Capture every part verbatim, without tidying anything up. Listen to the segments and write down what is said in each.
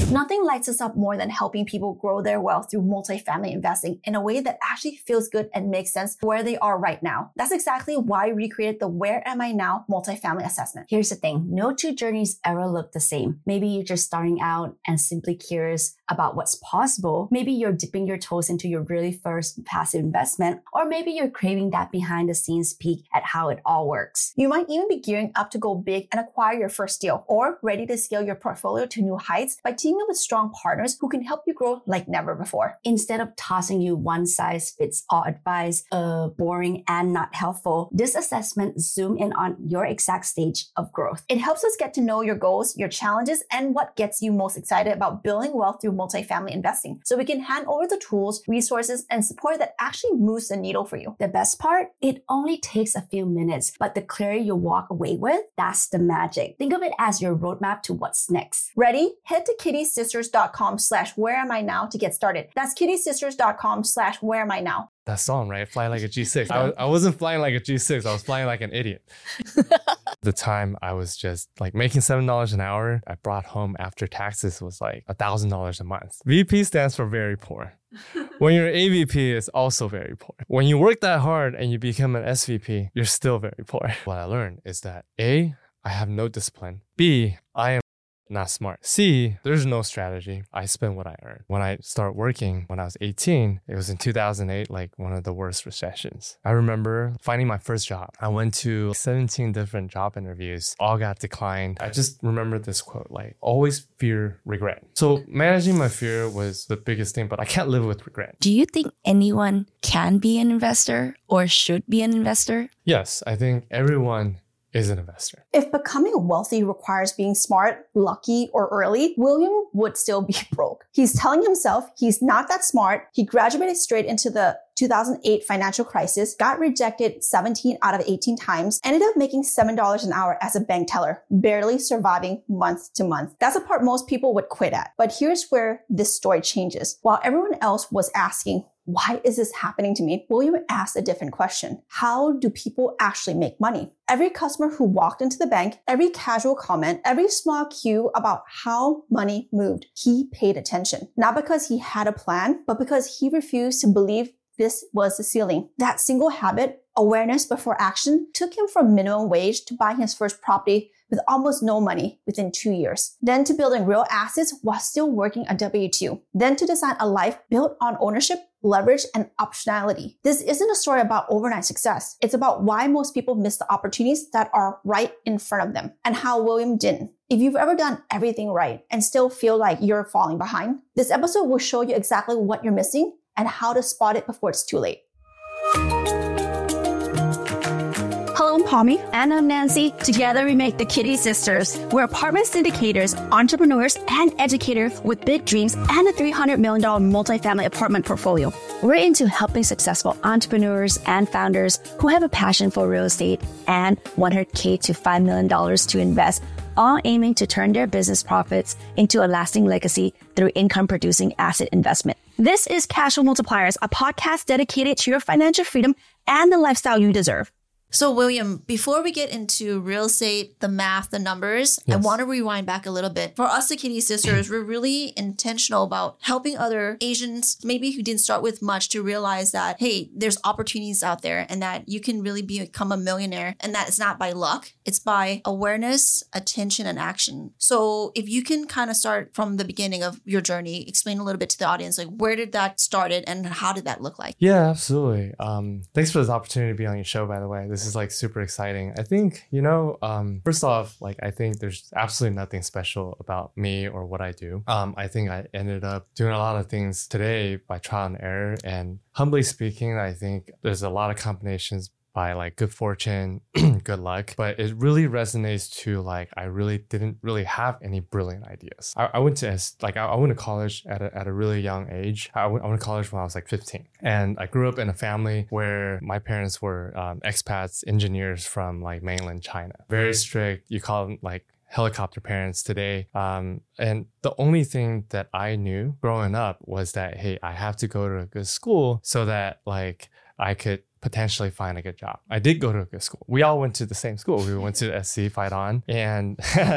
Nothing lights us up more than helping people grow their wealth through multifamily investing in a way that actually feels good and makes sense where they are right now. That's exactly why we created the Where Am I Now multifamily assessment. Here's the thing, no two journeys ever look the same. Maybe you're just starting out and simply curious about what's possible. Maybe you're dipping your toes into your really first passive investment, or maybe you're craving that behind the scenes peek at how it all works. You might even be gearing up to go big and acquire your first deal, or ready to scale your portfolio to new heights by teaming up with strong partners who can help you grow like never before. Instead of tossing you one size fits all advice, uh, boring and not helpful, this assessment zoom in on your exact stage of growth. It helps us get to know your goals, your challenges, and what gets you most excited about building wealth through multifamily investing, so we can hand over the tools, resources, and support that actually moves the needle for you. The best part? It only takes a few minutes, but the clarity you walk away with, that's the magic. Think of it as your roadmap to what's next. Ready? Head to kittysisters.com slash where am I now to get started. That's kittysisters.com slash where am I now. That song, right? Fly like a G six. I, I wasn't flying like a G six. I was flying like an idiot. The time I was just like making seven dollars an hour. I brought home after taxes was like one thousand dollars a month. V P stands for very poor. When you're A V P, it's also very poor. When you work that hard and you become an S V P, you're still very poor. What I learned is that A, I have no discipline. B, I am not smart. C, there's no strategy. I spend what I earn. When I start working, when I was eighteen, it was in two thousand eight, like one of the worst recessions. I remember finding my first job. I went to seventeen different job interviews, all got declined. I just remember this quote, like, always fear regret. So managing my fear was the biggest thing, but I can't live with regret. Do you think anyone can be an investor or should be an investor? Yes, I think everyone is an investor. If becoming wealthy requires being smart, lucky, or early, William would still be broke. He's telling himself he's not that smart. He graduated straight into the two thousand eight financial crisis, got rejected seventeen out of eighteen times, ended up making seven dollars an hour as a bank teller, barely surviving month to month. That's the part most people would quit at. But here's where this story changes. While everyone else was asking, why is this happening to me? William asked a different question. How do people actually make money? Every customer who walked into the bank, every casual comment, every small cue about how money moved, he paid attention. Not because he had a plan, but because he refused to believe this was the ceiling. That single habit, awareness before action, took him from minimum wage to buying his first property with almost no money within two years. Then to building real assets while still working a W two. Then to design a life built on ownership, leverage, and optionality. This isn't a story about overnight success. It's about why most people miss the opportunities that are right in front of them and how William didn't. If you've ever done everything right and still feel like you're falling behind, this episode will show you exactly what you're missing and how to spot it before it's too late. Hello, I'm Pommy. And I'm Nancy. Together we make the Kitty Sisters. We're apartment syndicators, entrepreneurs, and educators with big dreams and a three hundred million dollars multifamily apartment portfolio. We're into helping successful entrepreneurs and founders who have a passion for real estate and one hundred thousand to five million dollars to invest, all aiming to turn their business profits into a lasting legacy through income-producing asset investment. This is Cashflow Multipliers, a podcast dedicated to your financial freedom and the lifestyle you deserve. So, William, before we get into real estate, the math, the numbers, yes. I want to rewind back a little bit. For us, the Kitty Sisters, we're really intentional about helping other Asians, maybe who didn't start with much, to realize that, hey, there's opportunities out there and that you can really become a millionaire, and that it's not by luck. It's by awareness, attention, and action. So if you can kind of start from the beginning of your journey, explain a little bit to the audience, like where did that started and how did that look like? Yeah, absolutely. Um, thanks for this opportunity to be on your show, by the way. This This is like super exciting. I think, you know, um, first off, like I think there's absolutely nothing special about me or what I do. Um, I think I ended up doing a lot of things today by trial and error. And humbly speaking, I think there's a lot of combinations by like good fortune, good luck, but it really resonates to like, I really didn't really have any brilliant ideas. I, I went to like, I, I went to college at a, at a really young age. I went, I went to college when I was like fifteen, and I grew up in a family where my parents were um, expats, engineers from like mainland China. Very strict. You call them like helicopter parents today. Um, and the only thing that I knew growing up was that, hey, I have to go to a good school so that like I could potentially find a good job. I did go to a good school. We all went to the same school. We went to S C, Fight On, and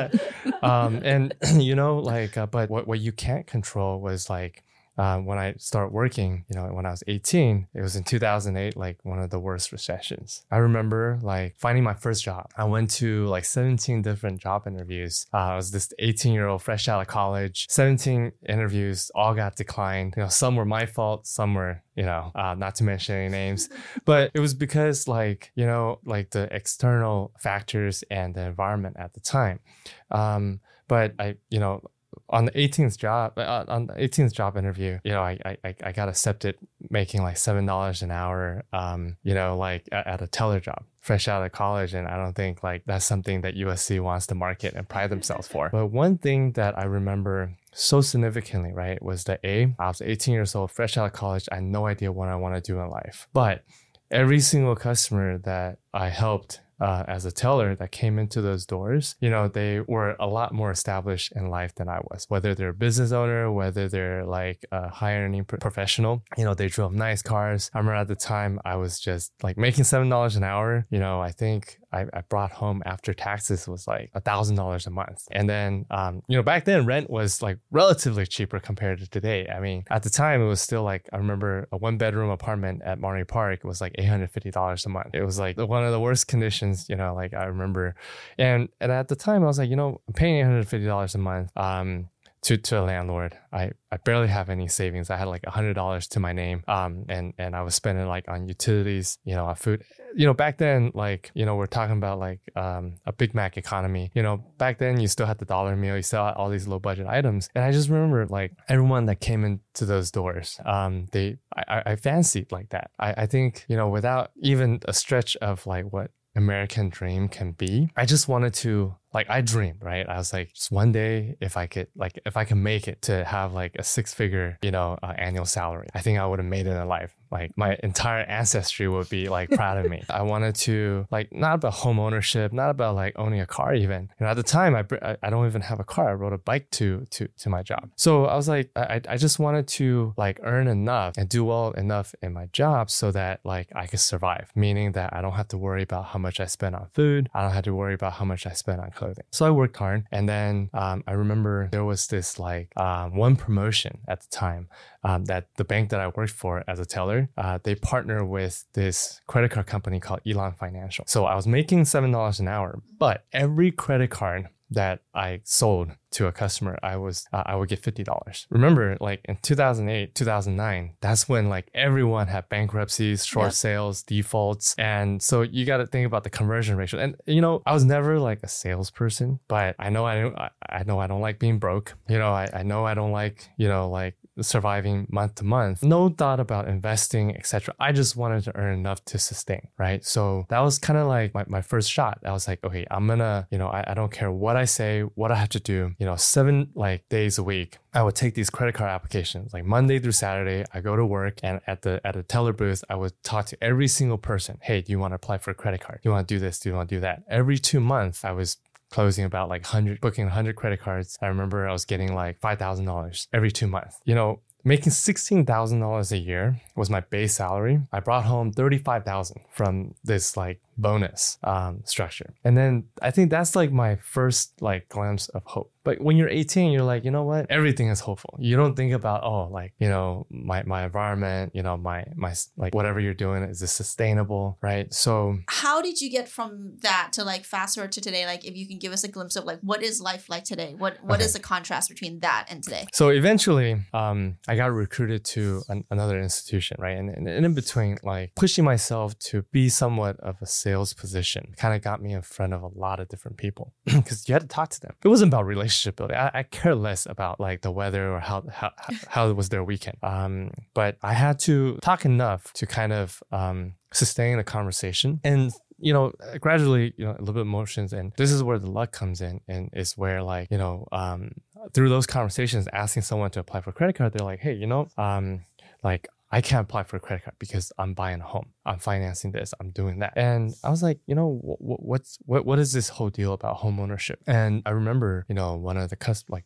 um, and you know, like, uh, but what what you can't control was like. Uh, when I started working, you know, when I was eighteen, it was in two thousand eight, like one of the worst recessions. I remember like finding my first job. I went to like seventeen different job interviews. Uh, I was this eighteen year old fresh out of college, seventeen interviews, all got declined. You know, some were my fault, some were, you know, uh, not to mention any names, but it was because like, you know, like the external factors and the environment at the time. Um, but I, you know, on the eighteenth job, uh, on the eighteenth job interview, you know, I I I got accepted making like seven dollars an hour, um, you know, like at, at a teller job, fresh out of college, and I don't think like that's something that U S C wants to market and pride themselves for. But one thing that I remember so significantly, right, was that A, I was eighteen years old, fresh out of college, I had no idea what I want to do in life, but every single customer that I helped. Uh, as a teller that came into those doors, you know, they were a lot more established in life than I was. Whether they're a business owner, whether they're like a high earning pro- professional, you know, they drove nice cars. I remember at the time I was just like making seven dollars an hour. You know, I think I, I brought home after taxes was like a thousand dollars a month. And then, um, you know, back then rent was like relatively cheaper compared to today. I mean, at the time it was still like, I remember a one bedroom apartment at Monterey Park was like eight hundred fifty dollars a month. It was like one of the worst conditions. You know, like I remember, and and at the time I was like, you know, I'm paying eight hundred fifty dollars a month um, to to a landlord. I, I barely have any savings. I had like one hundred dollars to my name, um, and and I was spending like on utilities, you know, on food. You know, back then, like, you know, we're talking about like um, a Big Mac economy. You know, back then you still had the dollar meal, you still had all these low budget items, and I just remember like everyone that came into those doors, um, they I, I fancied like that. I, I think, you know, without even a stretch of like what American dream can be. I just wanted to, like, I dreamed, right? I was like, just one day, if I could, like, if I can make it to have like a six figure, you know, uh, annual salary, I think I would have made it in life. Like my entire ancestry would be like proud of me. I wanted to like, not about home ownership, not about like owning a car even. You know, at the time, I, I don't even have a car. I rode a bike to, to, to my job. So I was like, I, I just wanted to like earn enough and do well enough in my job so that like I could survive, meaning that I don't have to worry about how much I spend on food. I don't have to worry about how much I spend on clothing. So I worked hard. And then um, I remember there was this like um, one promotion at the time um, that the bank that I worked for as a teller, uh, they partner with this credit card company called Elan Financial. So I was making seven dollars an hour, but every credit card that I sold to a customer, I was uh, I would get fifty dollars. Remember, like in two thousand eight, two thousand nine, that's when like everyone had bankruptcies, short yep. sales, defaults. And so you got to think about the conversion ratio. And, you know, I was never like a salesperson, but I know I don't, I, I know I don't like being broke. You know, I, I know I don't like, you know, like surviving month to month. No thought about investing, et cetera. I just wanted to earn enough to sustain, right? So that was kind of like my, my first shot. I was like, okay, I'm gonna, you know, I, I don't care what I say, what I have to do, you know, seven like days a week. I would take these credit card applications like Monday through Saturday. I go to work, and at the at a teller booth, I would talk to every single person. Hey, do you want to apply for a credit card? Do you want to do this? Do you want to do that? Every two months, I was closing about like one hundred, booking one hundred credit cards. I remember I was getting like five thousand dollars every two months. You know, making sixteen thousand dollars a year was my base salary. I brought home thirty-five thousand dollars from this like bonus um, structure. And then I think that's like my first like glimpse of hope. But when you're eighteen, you're like, you know what? Everything is hopeful. You don't think about, oh, like, you know, my, my environment, you know, my, my, like whatever you're doing, is this sustainable, right? So how did you get from that to like fast forward to today? Like if you can give us a glimpse of like, what is life like today? What, what okay. is the contrast between that and today? So eventually um, I got recruited to an, another institution, right? And, and, and in between, like pushing myself to be somewhat of a sales position kind of got me in front of a lot of different people because you had to talk to them. It wasn't about relationship building. I, I care less about like the weather or how how how was their weekend. Um, but I had to talk enough to kind of um, sustain a conversation, and you know, gradually, you know, a little bit of emotions, and this is where the luck comes in, and is where like, you know, um, through those conversations, asking someone to apply for a credit card, they're like, hey, you know, um, like. I can't apply for a credit card because I'm buying a home. I'm financing this. I'm doing that. And I was like, you know, what, what's what what is this whole deal about home ownership? And I remember, you know, one of the cus- like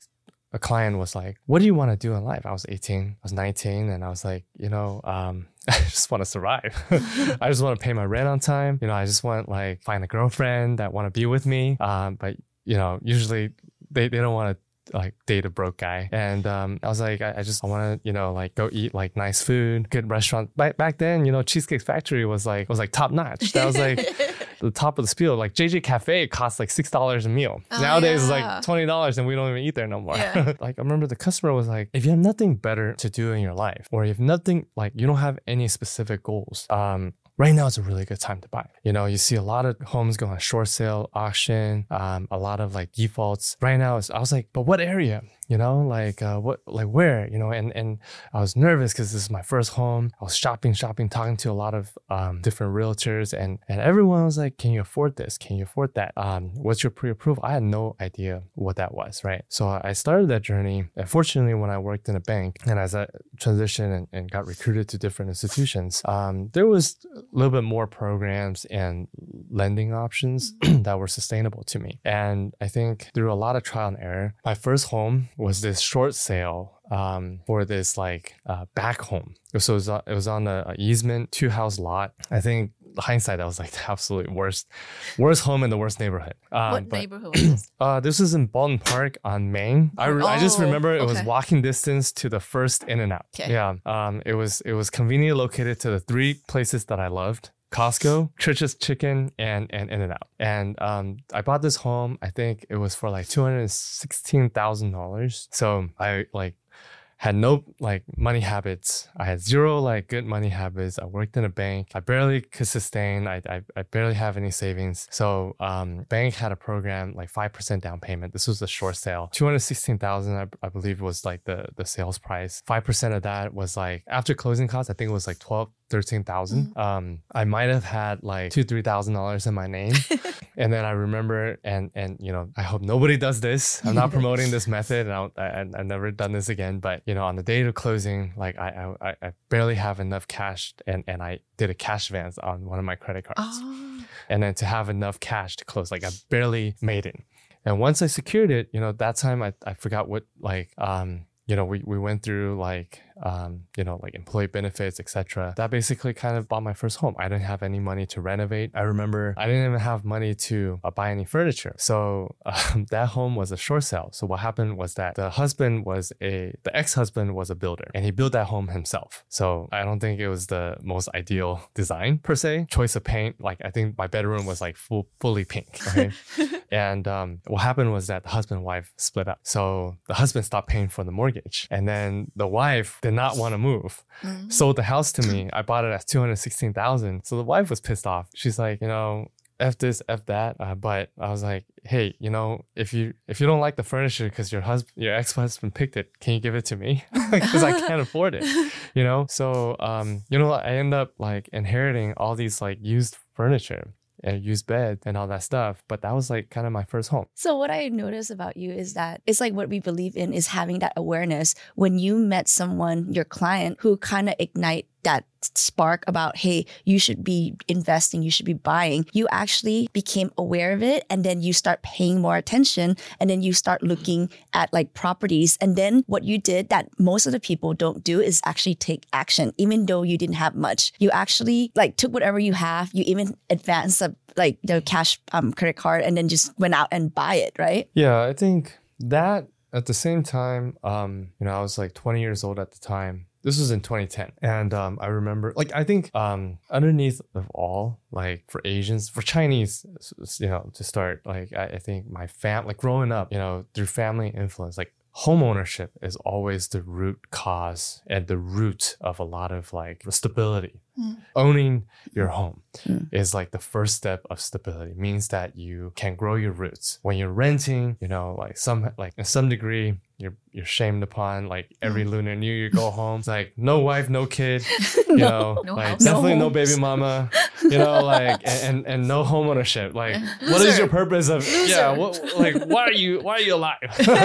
a client was like, what do you want to do in life? I was eighteen, I was nineteen, and I was like, you know, um, I just want to survive. I just want to pay my rent on time. You know, I just want like find a girlfriend that want to be with me. Um, but you know, usually they, they don't want to like date a broke guy. And um, I was like, I, I just want to, you know, like go eat like nice food, good restaurant. Back back then, you know, Cheesecake Factory was like was like top notch. That was like the top of the spiel. Like J J Cafe costs like six dollars a meal. Oh, Nowadays it's yeah. like twenty dollars and we don't even eat there no more. Yeah. Like I remember the customer was like, if you have nothing better to do in your life, or if nothing like you don't have any specific goals, um, right now is a really good time to buy. You know, you see a lot of homes go on short sale, auction, um, a lot of like defaults. Right now, it's, I was like, but what area? You know, like uh, what, like where? You know, and and I was nervous because this is my first home. I was shopping, shopping, talking to a lot of um, different realtors, and and everyone was like, "Can you afford this? Can you afford that? Um, what's your pre-approval?" I had no idea what that was, right? So I started that journey. And fortunately, when I worked in a bank, and as I transitioned and, and got recruited to different institutions, um, there was a little bit more programs and lending options that were sustainable to me. And I think through a lot of trial and error, my first home was this short sale um, for this like uh, back home. So it was, uh, it was on a, a easement, two house lot. I think hindsight, that was like the absolute worst, worst home in the worst neighborhood. Um, What but, neighborhood was this? Uh, this was in Baldwin Park on Main. I, re- I just Oh, remember it was okay. walking distance to the first In-N-Out. Okay. Yeah. Um, it was it was conveniently located to the three places that I loved: Costco, Church's Chicken, and and In-N-Out. And um, I bought this home. I think it was for like two hundred sixteen thousand dollars. So I like had no like money habits. I had zero like good money habits. I worked in a bank. I barely could sustain. I I, I barely have any savings. So um, bank had a program like five percent down payment. This was a short sale. two hundred sixteen thousand dollars I, I believe was like the the sales price. five percent of that was like after closing costs, I think it was like twelve thirteen thousand. Mm-hmm. Um, I might have had like two, three thousand dollars in my name. And then I remember, and and you know, I hope nobody does this. I'm not promoting this method, and I'll, I I've never done this again. But you know, on the day of closing, like I I, I barely have enough cash, and and I did a cash advance on one of my credit cards, Oh. and then to have enough cash to close, like I barely made it. And once I secured it, you know, that time I I forgot what like um. You know, we, we went through like, um, you know, like employee benefits, et cetera. That basically kind of bought my first home. I didn't have any money to renovate. I remember I didn't even have money to uh, buy any furniture. So um, that home was a short sale. So what happened was that the husband was a, the ex-husband was a builder, and he built that home himself. So I don't think it was the most ideal design per se. Choice of paint, like I think my bedroom was like full, fully pink. Okay. And um, what happened was that the husband and wife split up. So the husband stopped paying for the mortgage. And then the wife did not want to move, mm-hmm. sold the house to me. I bought it at two hundred sixteen thousand dollars. So the wife was pissed off. She's like, you know, F this, F that. Uh, but I was like, hey, you know, if you if you don't like the furniture because your husband, your ex-husband picked it, can you give it to me? Because I can't afford it, you know? So, um, you know, I end up like inheriting all these like used furniture and used bed and all that stuff. But that was like kind of my first home. So what I notice about you is that it's like what we believe in is having that awareness. When you met someone, your client, who kind of ignite that spark about, hey, you should be investing, you should be buying, you actually became aware of it, and then you start paying more attention, and then you start looking at like properties. And then what you did that most of the people don't do is actually take action. Even though you didn't have much, you actually like took whatever you have, you even advanced a, like the cash um, credit card, and then just went out and buy it, right? Yeah, I think that at the same time, um, you know, I was like twenty years old at the time. This was in twenty ten. And um, I remember, like, I think um, underneath of all, like for Asians, for Chinese, you know, to start, like, I, I think my fam, like growing up, you know, through family influence, like home ownership is always the root cause and the root of a lot of like stability. Mm. Owning your home mm. is like the first step of stability. It means that you can grow your roots. When you're renting, you know, like some, like in some degree, you're you're shamed upon. Like every mm. Lunar New Year, you go home. It's like no wife, no kid. You no, know, no like house. definitely no, no baby mama. You know, like and, and and no home ownership. Like what is your purpose of? Loser. Yeah, what, like why are you why are you alive?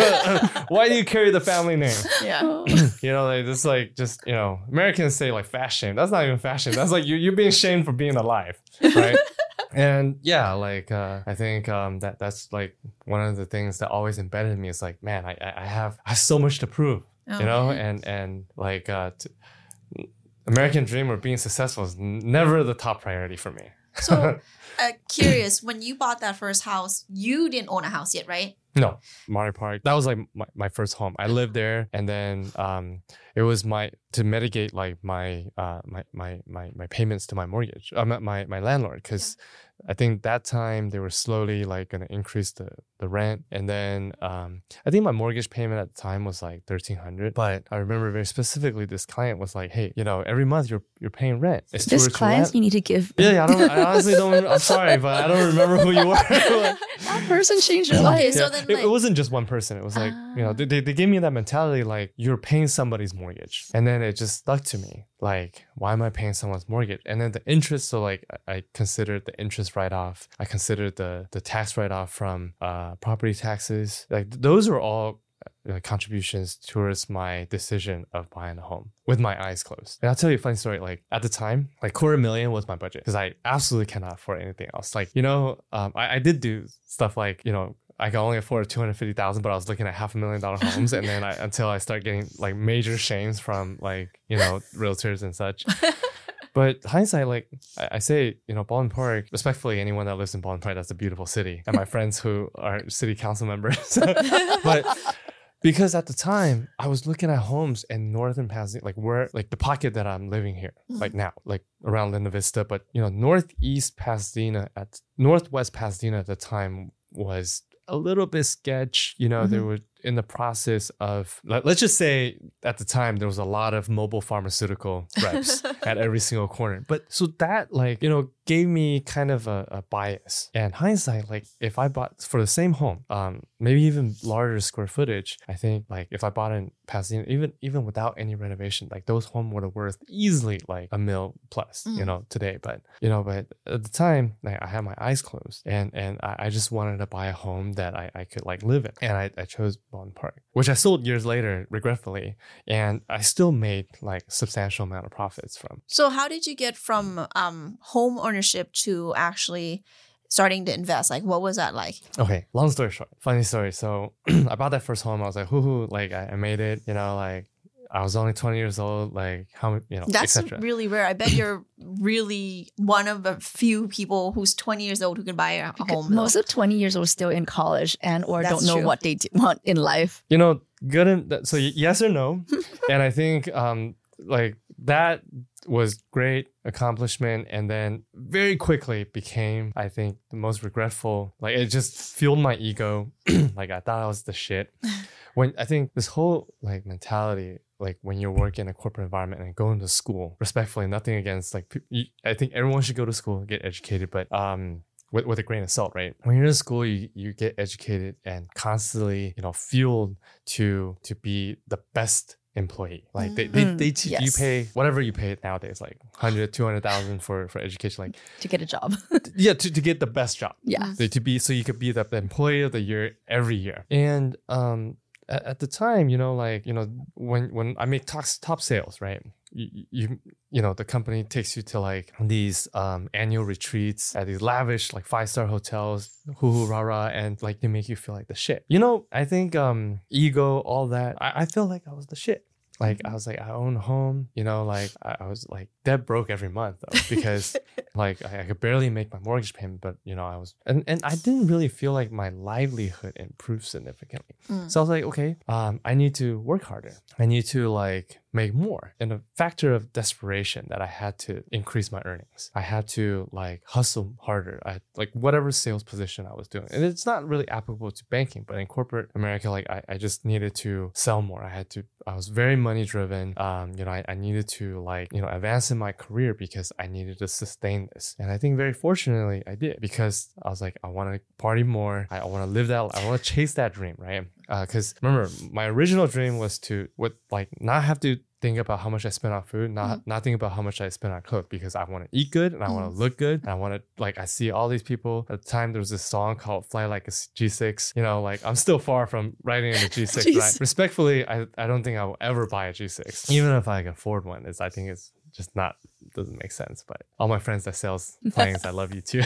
Why do you carry the family name? Yeah, you know, like it's like just you know, Americans say like fast shame. That's not even fast shame. That's like you you're being shamed for being alive, right? And yeah, like uh, I think um, that that's like one of the things that always embedded in me is like, man, I I have I have so much to prove, Oh, you know, man. and and like uh, t- American dream or being successful is never the top priority for me. So, uh, curious, when you bought that first house, you didn't own a house yet, right? No, Monterey Park. That was like my, my first home. I lived there, and then um, it was my to mitigate like my uh my my my, my payments to my mortgage, uh, my my, my landlord, because I think that time they were slowly like gonna increase the, the rent, and then um I think my mortgage payment at the time was like thirteen hundred. But I remember very specifically this client was like, hey, you know, every month you're you're paying rent. It's This towards your client rent. you need to give. Yeah, yeah, I don't. I honestly don't. I'm sorry, but I don't remember who you were. That person changed your Okay, life. so Yeah, then it, like, it wasn't just one person. It was like, you know, they, they, they gave me that mentality like you're paying somebody's mortgage. And then it just stuck to me. Like, why am I paying someone's mortgage? And then the interest, so like I, I considered the interest write-off. I considered the the tax write-off from uh, property taxes. Like those were all uh, contributions towards my decision of buying a home with my eyes closed. And I'll tell you a funny story. Like at the time, like quarter million was my budget because I absolutely cannot afford anything else. Like, you know, um, I, I did do stuff like, you know, I could only afford two hundred fifty thousand, but I was looking at half a million dollar homes. And then I, until I start getting like major shames from like, you know, realtors and such. But hindsight, like I, I say, you know, Baldwin Park, respectfully, anyone that lives in Baldwin Park, that's a beautiful city. And my friends who are city council members. But because at the time I was looking at homes in northern Pasadena, like where, like the pocket that I'm living here, Mhm. like now, like around Linda Vista. But, you know, northeast Pasadena, at northwest Pasadena at the time was a little bit sketch. You know, they were in the process of, like, let's just say at the time, there was a lot of mobile pharmaceutical reps at every single corner. But so that, like, you know, gave me kind of a, a bias. And hindsight, like if I bought for the same home, um, maybe even larger square footage, I think like if I bought in Pasadena, even even without any renovation, like those homes would have worth easily like a mil plus, you Mm. know, today. But you know, but at the time, like I had my eyes closed, and and I, I just wanted to buy a home that I, I could like live in, and I, I chose Baldwin Park, which I sold years later, regretfully, and I still made like substantial amount of profits from. So how did you get from um home ownership to actually starting to invest? Like, what was that like? Okay, long story short, funny story. So I bought that first home. I was like, hoo hoo, like I, I made it. You know, like I was only twenty years old. Like how, you know, That's et cetera. really rare. I bet you're really one of a few people who's twenty years old who can buy a, a home. though. Most of twenty years old still in college and or That's don't know true. what they do, want in life. You know, good. In that, so y- yes or no, and I think um like that was great accomplishment, and then very quickly became, I think, the most regretful. Like it just fueled my ego. Like I thought I was the shit. When I think this whole like mentality, like when you work in a corporate environment and going to school, respectfully, nothing against like, pe- you, I think everyone should go to school and get educated, but um, with, with a grain of salt, right? When you're in school, you, you get educated and constantly, you know, fueled to to be the best employee. Like they they, Mm, they teach you yes. pay whatever you pay nowadays, like one hundred, two hundred thousand for for education. Like To get a job. yeah, to, to get the best job. Yeah. So to be so you could be the, the employee of the year every year. And um at, at the time, you know, like, you know, when when I make top top sales, right? You, you you know, the company takes you to like these um annual retreats at these lavish like five star hotels, hoo hoo rah rah, and like they make you feel like the shit. You know, I think um ego, all that. I, I feel like I was the shit. Like I was like, I own a home, you know, like I, I was like dead broke every month though, because like I, I could barely make my mortgage payment, but you know, I was, and, and I didn't really feel like my livelihood improved significantly. Mm. So I was like, okay, um, I need to work harder. I need to like make more. And a factor of desperation that I had to increase my earnings. I had to like hustle harder. I like whatever sales position I was doing. And it's not really applicable to banking, but in corporate America, like I, I just needed to sell more. I had to, I was very money driven. Um, you know, I, I needed to like, you know, advance in my career because I needed to sustain this. And I think very fortunately I did, because I was like, I want to party more. I, I want to live that, I want to chase that dream, right? Because uh, remember, my original dream was to what like not have to think about how much I spend on food, not Mhm. not think about how much I spend on cook, because I want to eat good and I want to look good. And I want to like, I see all these people. At the time, there was this song called Fly Like a G six. You know, like I'm still far from riding in a G six. Jeez. Right? Respectfully, I, I don't think I will ever buy a G six. Even if I can afford one, it's, I think it's just not doesn't make sense. But all my friends that sells planes, I love you too.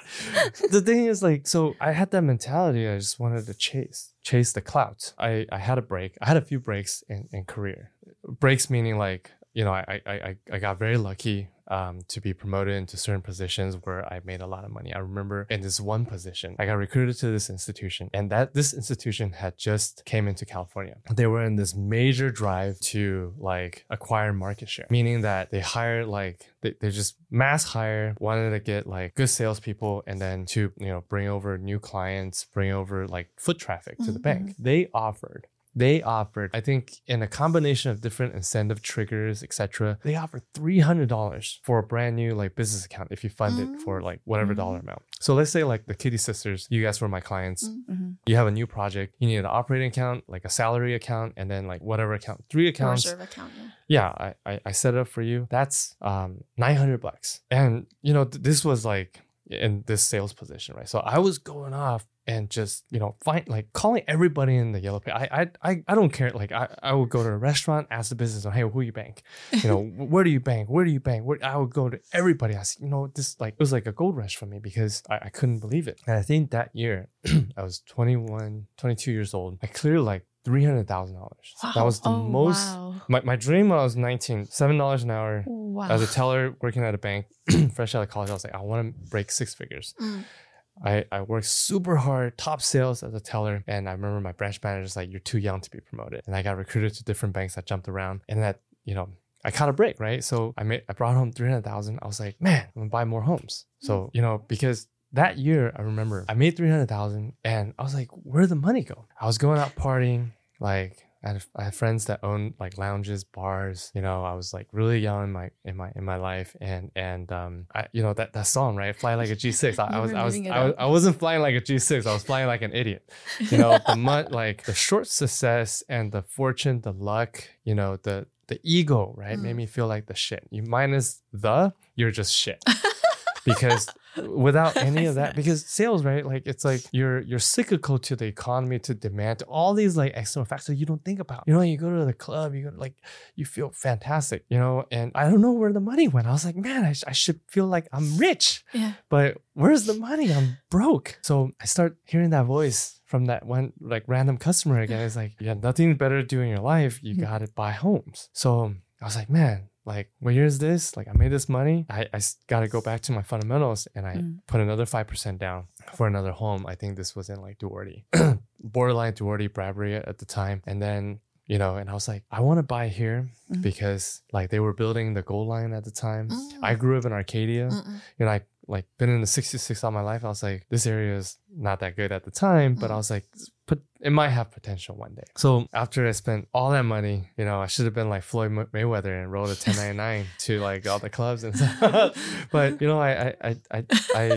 The thing is like, so I had that mentality. I just wanted to chase, chase the clouds. I, I had a break. I had a few breaks in, in career. Breaks meaning like, you know, I, I, I, I got very lucky um, to be promoted into certain positions where I made a lot of money. I remember in this one position, I got recruited to this institution, and that this institution had just came into California. They were in this major drive to like acquire market share, meaning that they hired like, they, they just mass hire, wanted to get like good salespeople, and then to, you know, bring over new clients, bring over like foot traffic to mm-hmm. the bank. They offered They offered, I think, in a combination of different incentive triggers, et cetera, they offered three hundred dollars for a brand new like business account if you fund mm-hmm. it for like whatever mm-hmm. dollar amount. So let's say like the Kitty Sisters, you guys were my clients. Mm-hmm. You have a new project. You need an operating account, like a salary account, and then like whatever account, three accounts. Reserve account, yeah. Yeah, I, I, I set it up for you. That's um nine hundred bucks. And, you know, th- this was like in this sales position, right? So I was going off and just, you know, find like calling everybody in the yellow page. I I I, I don't care. Like I, I would go to a restaurant, ask the business, hey, who you bank? You know, where do you bank? Where do you bank? Where, I would go to everybody. I said, you know, this like it was like a gold rush for me because I, I couldn't believe it. And I think that year I was twenty-one, twenty-two years old. I cleared like three hundred thousand dollars. Wow. That was the oh, most, wow. my, my dream when I was nineteen, seven dollars an hour. Wow. As a teller working at a bank, fresh out of college, I was like, I want to break six figures. Mm. I, I worked super hard, top sales as a teller. And I remember my branch manager was like, you're too young to be promoted. And I got recruited to different banks. I jumped around and that, you know, I caught a break, right? So I made, I brought home three hundred thousand. I was like, man, I'm gonna buy more homes. So, you know, because that year I remember I made three hundred thousand and I was like, where'd the money go? I was going out partying, like, I had, I had friends that owned like lounges, bars. You know, I was like really young in my in my in my life, and and um, I, you know that that song, right? Fly like a G six. I, I was I was I was I wasn't flying like a G six. I was flying like an idiot. You know, the mon- like the short success and the fortune, the luck. You know, the the ego, right? Mm. Made me feel like the shit. You minus the, you're just shit. Because without any of that, because sales, right? Like it's like you're you're cyclical to the economy, to demand, to all these like external factors you don't think about. You know, you go to the club, you go like you feel fantastic, you know. And I don't know where the money went. I was like, man, I, sh- I should feel like I'm rich, yeah. But where's the money? I'm broke. So I start hearing that voice from that one like random customer again. It's like you have nothing better to do in your life. You mm-hmm. gotta buy homes. So I was like, man. Like, what year is this? Like, I made this money. I, I got to go back to my fundamentals and I mm. put another five percent down for another home. I think this was in like Duarte, borderline Duarte, Bradbury at the time. And then, you know, and I was like, I want to buy here mm. because like they were building the Gold Line at the time. Mm. I grew up in Arcadia. Mm-mm. You know, I like been in the sixty-six all my life. I was like, this area is not that good at the time, but mm. I was like, but it might have potential one day. So after I spent all that money, you know, I should have been like Floyd Mayweather and rolled a ten ninety-nine to like all the clubs and stuff. But you know, I I I I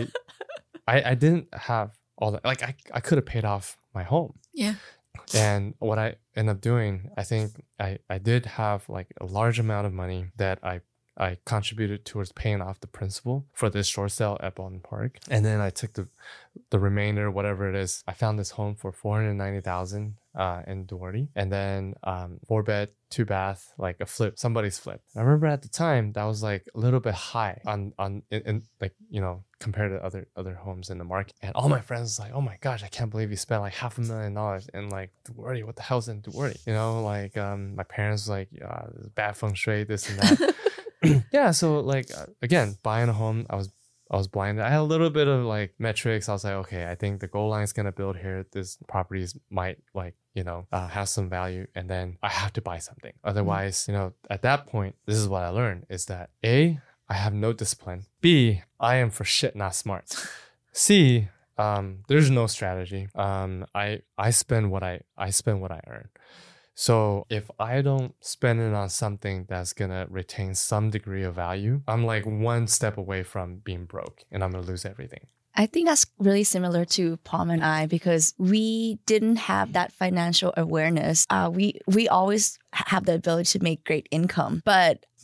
I, I didn't have all that. Like I, I could have paid off my home. Yeah. And what I ended up doing, I think I, I did have like a large amount of money that I I contributed towards paying off the principal for this short sale at Baldwin Park. And then I took the the remainder, whatever it is. I found this home for four hundred ninety thousand dollars uh, in Duarte. And then um, four bed, two bath, like a flip, somebody's flip. I remember at the time that was like a little bit high on, on in, in like, you know, compared to other other homes in the market. And all my friends was like, oh my gosh, I can't believe you spent like half a million dollars in like Duarte. What the hell's in Duarte? You know, like um, my parents was like, yeah, bad feng shui, this and that. Yeah, so like uh, again, buying a home, I was I was blinded. I had a little bit of like metrics. I was like, okay, I think the Gold Line is gonna build here. This properties might like you know uh, have some value, and then I have to buy something. Otherwise, mm-hmm. you know, at that point, this is what I learned: is that A, I have no discipline. B, I am for shit not smart. C, um, there's no strategy. Um, I I spend what I I spend what I earn. So if I don't spend it on something that's going to retain some degree of value, I'm like one step away from being broke and I'm going to lose everything. I think that's really similar to Palm and I because we didn't have that financial awareness. Uh, we we always have the ability to make great income, but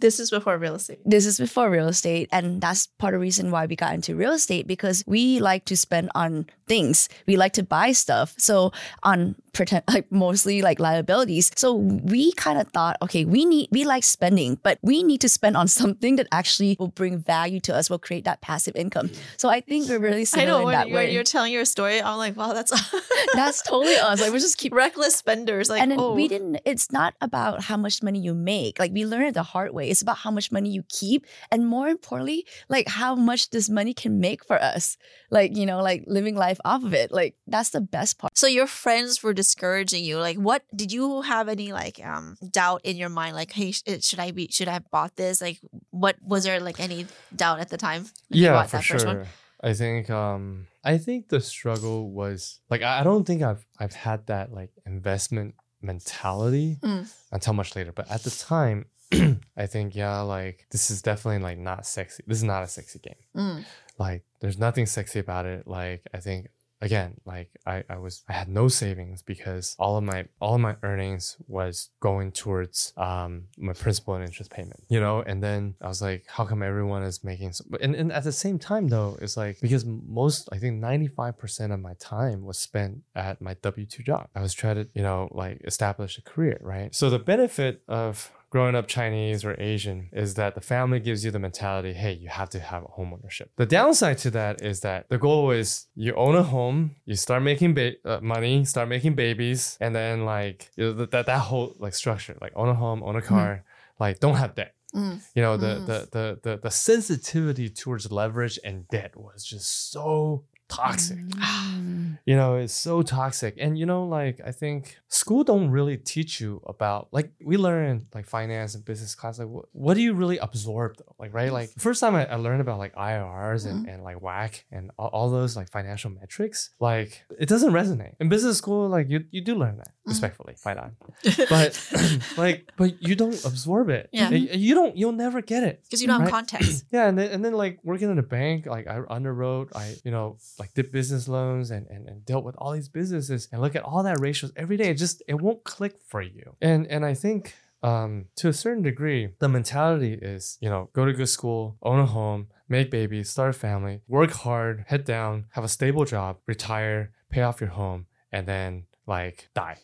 This is before real estate. This is before real estate. And that's part of the reason why we got into real estate, because we like to spend on things. We like to buy stuff. So on pretend like mostly like liabilities. So we kind of thought, okay, we need, we like spending, but we need to spend on something that actually will bring value to us, will create that passive income. So I think we're really similar I know in when that you're, way. you're telling your story, I'm like, wow, that's That's totally us. Like we just keep reckless spenders. Like, and then oh. we didn't, it's not about how much money you make. Like we learned it the hard way. It's about how much money you keep. And more importantly, like how much this money can make for us. Like, you know, like living life off of it. Like that's the best part. So your friends were discouraging you. Like, what did you have any like um doubt in your mind? Like, hey, sh- should I be? Should I have bought this? Like, what was there like any doubt at the time? When you Yeah, bought for that first one? sure. I think um I think the struggle was like I I don't think I've I've had that like investment mentality Mm. until much later. But at the time, I think yeah, like this is definitely like not sexy. This is not a sexy game. Mm. Like there's nothing sexy about it. Like I think again, like I, I was I had no savings because all of my all of my earnings was going towards um my principal and interest payment, you know. And then I was like, how come everyone is making so and, and at the same time though, it's like because most I think ninety-five percent of my time was spent at my W two job. I was trying to, you know, like establish a career, right? So the benefit of growing up Chinese or Asian is that the family gives you the mentality, hey, you have to have a home ownership. The downside to that is that the goal is you own a home, you start making ba- uh, money, start making babies, and then like you know, that that whole like structure, like own a home, own a car, mm. like don't have debt. Mm. You know, the, Mm. the, the the the sensitivity towards leverage and debt was just so toxic. Mm. You know, it's so toxic. And you know, like I think school don't really teach you about like we learn like finance and business class. Like what, what do you really absorb though? Like right, like the first time I, I learned about like I R Rs and, and like W A C and all, all those like financial metrics, like it doesn't resonate. In business school, like you you do learn that respectfully, fine on. But like but you don't absorb it. Yeah. You, you don't you'll never get it. Because you don't have Right? context. Yeah, and then and then like working in a bank, like I underwrote, I you know like did business loans and, and and dealt with all these businesses and look at all that ratios every day. It just it won't click for you. And and I think um to a certain degree, the mentality is you know go to good school, own a home, make babies, start a family, work hard, head down, have a stable job, retire, pay off your home, and then like die.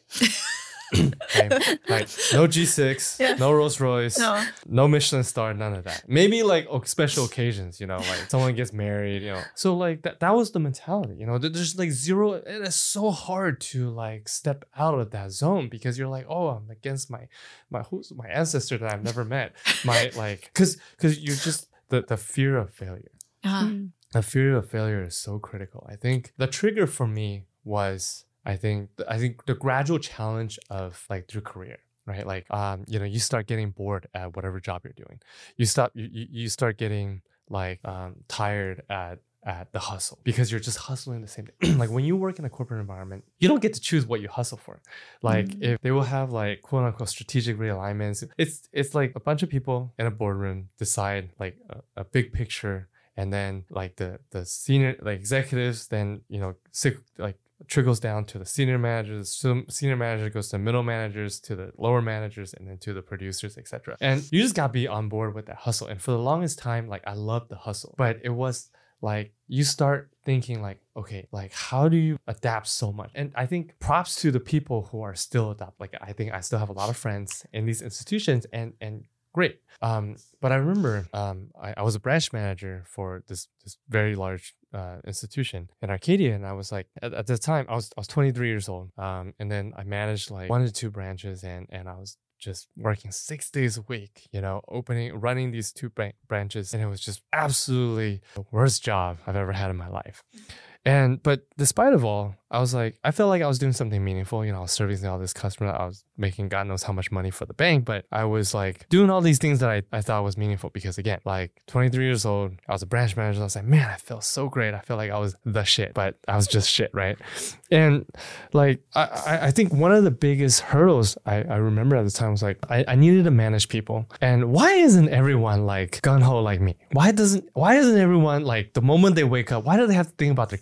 Okay? Like no G six, Yeah. no Rolls Royce, No. no Michelin star, none of that. Maybe like oh, special occasions, you know, like someone gets married, you know. So like that that was the mentality, you know. There- There's like zero. It is so hard to like step out of that zone because you're like, oh, I'm against my my who's my ancestor that I've never met. My like, cause cause you're just the the fear of failure. Uh-huh. Mm. The fear of failure is so critical. I think the trigger for me was. I think I think the gradual challenge of like through career, right? Like um, you know, you start getting bored at whatever job you're doing. You stop you you, you start getting like um, tired at at the hustle because you're just hustling the same thing. Like when you work in a corporate environment, you don't get to choose what you hustle for. Like mm. if they will have like quote unquote strategic realignments, it's it's like a bunch of people in a boardroom decide like a, a big picture, and then like the the senior like executives then you know sick like. trickles down to the senior managers, so senior manager goes to middle managers, to the lower managers, and then to the producers, et cetera. And you just gotta be on board with that hustle. And for the longest time, like I loved the hustle, but it was like you start thinking like, okay, like how do you adapt so much? And I think props to the people who are still adapt. Like I think I still have a lot of friends in these institutions, and and great. Um, but I remember um, I, I was a branch manager for this this very large uh, institution in Arcadia, and I was like at, at the time I was I was twenty-three years old, um, and then I managed like one to two branches, and and I was just working six days a week, you know, opening running these two bran- branches, and it was just absolutely the worst job I've ever had in my life. And but despite of all, I was like, I felt like I was doing something meaningful. You know, I was servicing all this customer. I was making God knows how much money for the bank, but I was like doing all these things that I, I thought was meaningful because again, like twenty-three years old, I was a branch manager. I was like, man, I felt so great. I felt like I was the shit, but I was just shit, right? And like, I, I, I think one of the biggest hurdles I, I remember at the time was like, I, I needed to manage people. And why isn't everyone like gung-ho like me? Why doesn't, why isn't everyone like the moment they wake up, why do they have to think about their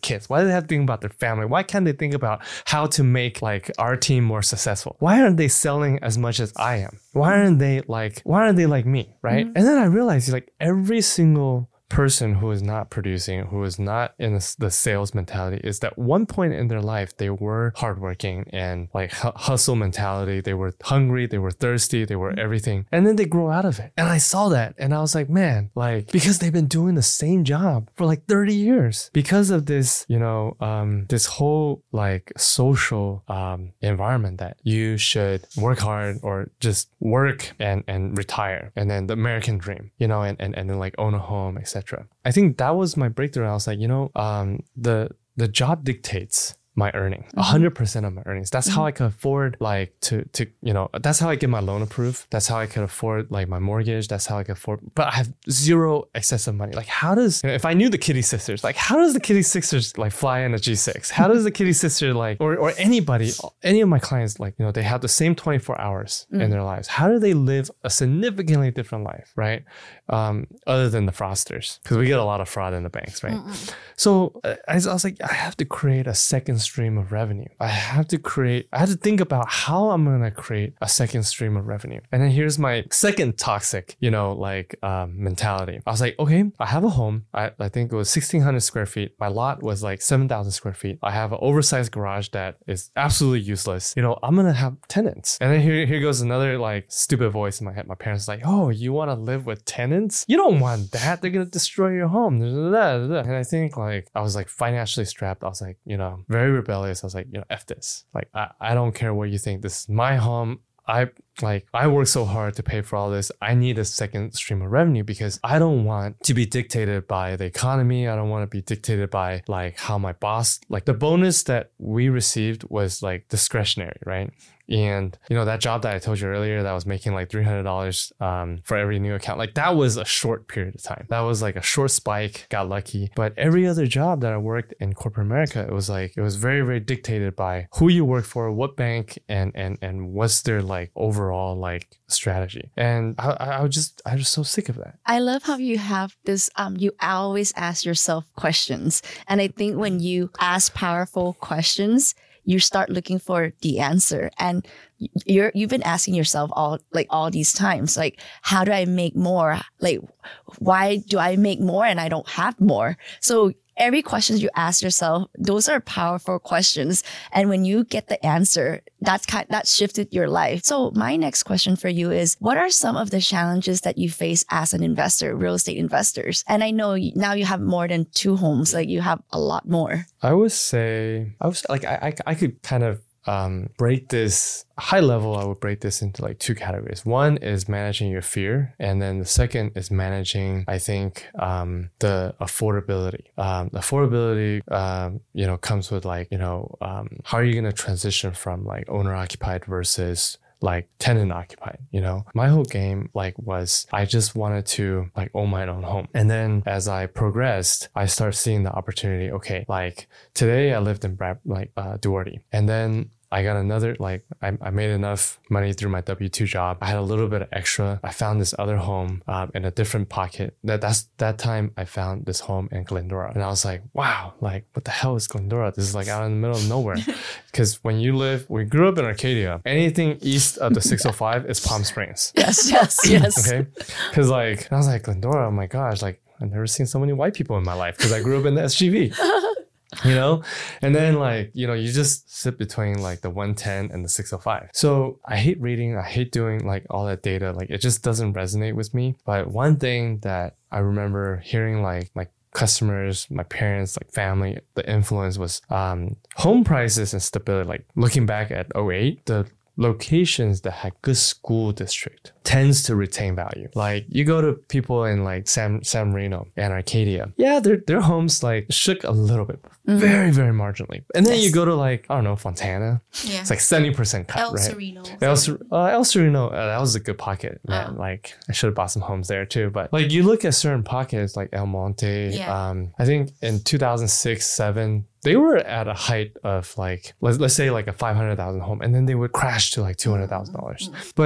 kids? Why do they have to think about their family? Why can't they think about how to make like our team more successful? Why aren't they selling as much as I am? Why aren't they like, why aren't they like me? Right. Mm-hmm. And then I realized like every single person who is not producing, who is not in the, the sales mentality, is that one point in their life, they were hardworking and like hu- hustle mentality. They were hungry, they were thirsty, they were everything. And then they grow out of it. And I saw that and I was like, man, like, because they've been doing the same job for like thirty years because of this, you know, um, this whole like social um, environment that you should work hard or just work and, and retire. And then the American dream, you know, and, and, and then like own a home, et cetera. I think that was my breakthrough. I was like, you know, um, the the job dictates my earning, one hundred percent of my earnings. That's mm-hmm. how I could afford like to, to, you know, that's how I get my loan approved. That's how I could afford like my mortgage. That's how I could afford, but I have zero excessive money. Like how does, you know, if I knew the Kitty Sisters, like how does the Kitty Sisters like fly in a G six? How does the Kitty Sister like, or, or anybody, any of my clients, like, you know, they have the same twenty-four hours mm. in their lives. How do they live a significantly different life, right? Um, other than the fraudsters, because we get a lot of fraud in the banks, right? Mm-mm. So uh, I, was, I was like, I have to create a second stream of revenue. I have to create, I have to think about how I'm going to create a second stream of revenue. And then here's my second toxic, you know, like um, mentality. I was like, okay, I have a home. I, I think it was sixteen hundred square feet. My lot was like seven thousand square feet. I have an oversized garage that is absolutely useless. You know, I'm going to have tenants. And then here, here goes another like stupid voice in my head. My parents are like, oh, you want to live with tenants? You don't want that. They're going to destroy your home. And I think like, I was like financially strapped. I was like, you know, very rebellious. I was like, you know, F this. Like, I, I don't care what you think. This is my home. I like, I work so hard to pay for all this. I need a second stream of revenue because I don't want to be dictated by the economy. I don't want to be dictated by like how my boss, like the bonus that we received was like discretionary, right? And, you know, that job that I told you earlier that I was making like three hundred dollars um, for every new account, like that was a short period of time. That was like a short spike, got lucky. But every other job that I worked in corporate America, it was like, it was very, very dictated by who you work for, what bank, and and and what's their like overall like strategy. And I, I was just, I was so sick of that. I love how you have this, um, you always ask yourself questions. And I think when you ask powerful questions, you start looking for the answer, and you're you've been asking yourself all like all these times, like, how do I make more? Like, why do I make more and I don't have more? So every question you ask yourself, those are powerful questions. And when you get the answer, that's kind, that shifted your life. So my next question for you is, what are some of the challenges that you face as an investor, real estate investors? And I know now you have more than two homes, like you have a lot more. I would say, I was like, I, I, I could kind of um, break this high level. I would break this into like two categories. One is managing your fear. And then the second is managing, I think, um, the affordability. Um, affordability, um, you know, comes with like, you know, um, how are you going to transition from like owner occupied versus like tenant occupied, you know? My whole game like was, I just wanted to like own my own home. And then as I progressed, I started seeing the opportunity. Okay, like today I lived in Brad, like uh, Duarte. And then I got another, like, I, I made enough money through my W two job. I had a little bit of extra. I found this other home um, in a different pocket. That that's that time I found this home in Glendora. And I was like, wow, like, what the hell is Glendora? This is like out in the middle of nowhere. Because when you live, we grew up in Arcadia. Anything east of the six oh five is Palm Springs. Yes, yes, yes. Okay? Because, like, I was like, Glendora, oh my gosh, like, I've never seen so many white people in my life because I grew up in the S G V. You know, and then like, you know, you just sit between like the one ten and the six oh five. So I hate reading. I hate doing like all that data. Like it just doesn't resonate with me. But one thing that I remember hearing like, like customers, my parents, like family, the influence was um, home prices and stability. Like looking back at oh eight, the locations that had good school district tends to retain value. Like you go to people in like San, San Marino and Arcadia. Yeah, their their homes like shook a little bit, mm-hmm. very, very marginally. And then yes. you go to like, I don't know, Fontana. Yeah. It's like seventy percent cut, El right? Sereno. El, uh, El Sereno, uh, that was a good pocket, man. Oh. Like I should have bought some homes there too. But like you look at certain pockets like El Monte. Yeah. Um, I think in two thousand six, seven, they were at a height of like, let's, let's say like a five hundred thousand home, and then they would crash to like two hundred thousand dollars. Mm-hmm. But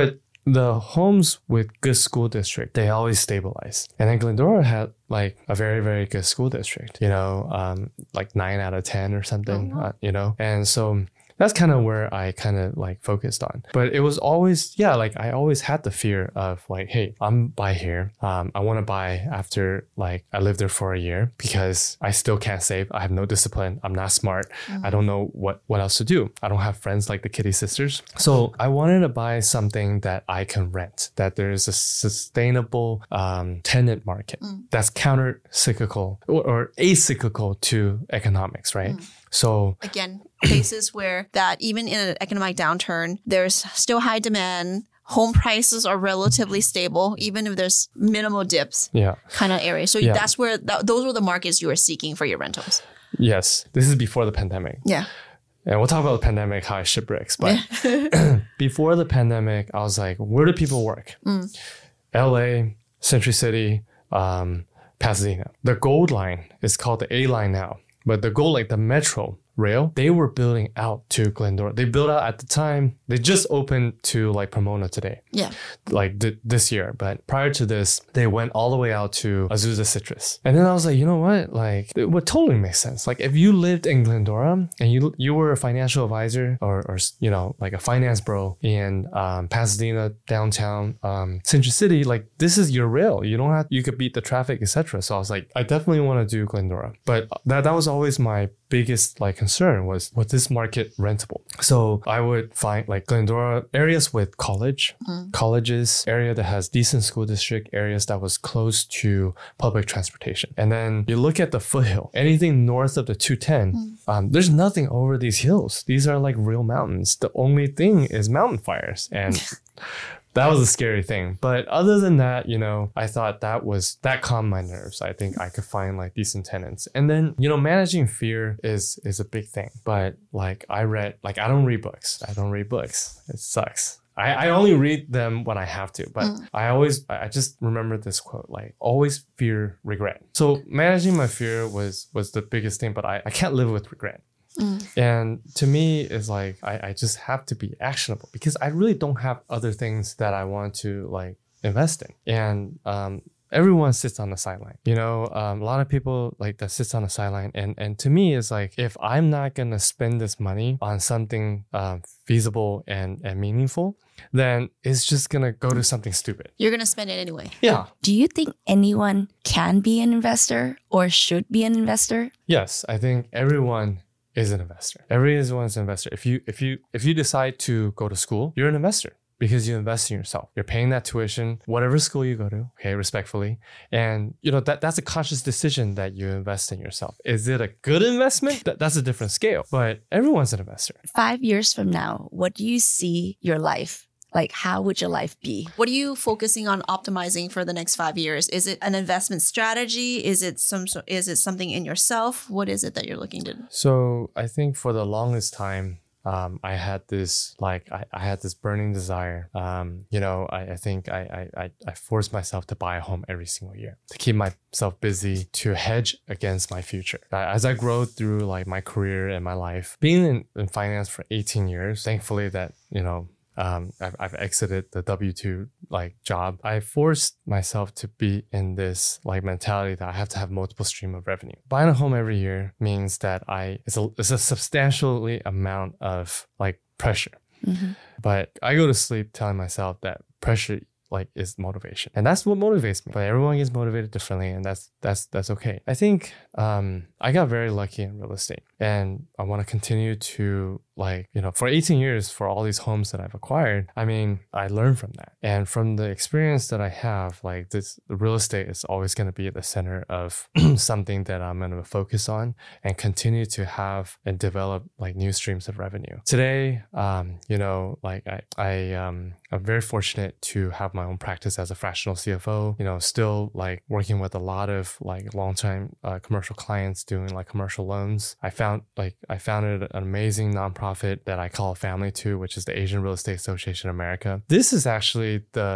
the homes with good school district, they always stabilize. And then Glendora had like a very, very good school district, you know, um, like nine out of ten or something, uh, you know? And so that's kind of where I kind of like focused on. But it was always, yeah, like I always had the fear of like, hey, I'm buy here. Um, I want to buy after like I lived there for a year because I still can't save. I have no discipline. I'm not smart. Mm-hmm. I don't know what, what else to do. I don't have friends like the Kitty Sisters. So I wanted to buy something that I can rent, that there's a sustainable um, tenant market mm. that's counter cyclical or, or acyclical to economics, right? Mm. So again, places where that even in an economic downturn, there's still high demand. Home prices are relatively stable, even if there's minimal dips. Yeah, kind of area. So yeah. that's where th- those were the markets you were seeking for your rentals. Yes, this is before the pandemic. Yeah, and we'll talk about the pandemic, how it shipwrecks. But before the pandemic, I was like, where do people work? Mm. L A, Century City, um, Pasadena. The Gold Line is called the A Line now. But the Gold, like the Metro Rail, they were building out to Glendora. They built out at the time. They just opened to like Pomona today. Yeah. Like th- this year. But prior to this, they went all the way out to Azusa Citrus. And then I was like, you know what? Like it would totally make sense. Like if you lived in Glendora and you you were a financial advisor or, or you know, like a finance bro in um, Pasadena, downtown, um, Century City, like this is your rail. You don't have, you could beat the traffic, et cetera. So I was like, I definitely want to do Glendora. But that, that was always my biggest like concern was, was this market rentable? So I would find like Glendora areas with college, mm. colleges, area that has decent school district, areas that was close to public transportation. And then you look at the foothill, anything north of the two ten, mm. um, there's nothing over these hills. These are like real mountains. The only thing is mountain fires. And that was a scary thing. But other than that, you know, I thought that was, that calmed my nerves. I think I could find like decent tenants. And then, you know, managing fear is, is a big thing. But like I read, like I don't read books. I don't read books. It sucks. I, I only read them when I have to. But mm. I always, I just remember this quote, like always fear regret. So managing my fear was, was the biggest thing, but I, I can't live with regret. Mm. And to me, it's like I, I just have to be actionable because I really don't have other things that I want to like invest in. And um, everyone sits on the sideline. You know, um, a lot of people like that sits on the sideline. And and to me, it's like if I'm not gonna spend this money on something um, feasible and and meaningful, then it's just gonna go to something stupid. You're gonna spend it anyway. Yeah. Do you think anyone can be an investor or should be an investor? Yes, I think everyone is an investor. Everyone's an investor. If you if you if you decide to go to school, you're an investor because you invest in yourself. You're paying that tuition, whatever school you go to, okay, respectfully. And you know that that's a conscious decision that you invest in yourself. Is it a good investment? That, that's a different scale. But everyone's an investor. Five years from now, what do you see your life? Like, how would your life be? What are you focusing on optimizing for the next five years? Is it an investment strategy? Is it some? Is it something in yourself? What is it that you're looking to do? So I think for the longest time, um, I had this like I, I had this burning desire. Um, you know, I, I think I, I I forced myself to buy a home every single year to keep myself busy, to hedge against my future. As I grow through like my career and my life, being in, in finance for eighteen years, thankfully that you know. Um, I've, I've exited the W two like job. I forced myself to be in this like mentality that I have to have multiple stream of revenue. Buying a home every year means that I it's a it's a substantially amount of like pressure. Mm-hmm. But I go to sleep telling myself that pressure like is motivation, and that's what motivates me. But everyone gets motivated differently, and that's that's that's okay. I think um, I got very lucky in real estate, and I want to continue to like you know for eighteen years for all these homes that I've acquired. I mean, I learned from that, and from the experience that I have, like this, the real estate is always going to be at the center of something that I'm going to focus on and continue to have and develop like new streams of revenue. Today, um, you know, like I I um I'm very fortunate to have my own practice as a fractional C F O. You know, still like working with a lot of like long-time uh, commercial clients doing like commercial loans. I found like I founded an amazing nonprofit that I call a family to, which is the Asian Real Estate Association of America. This is actually the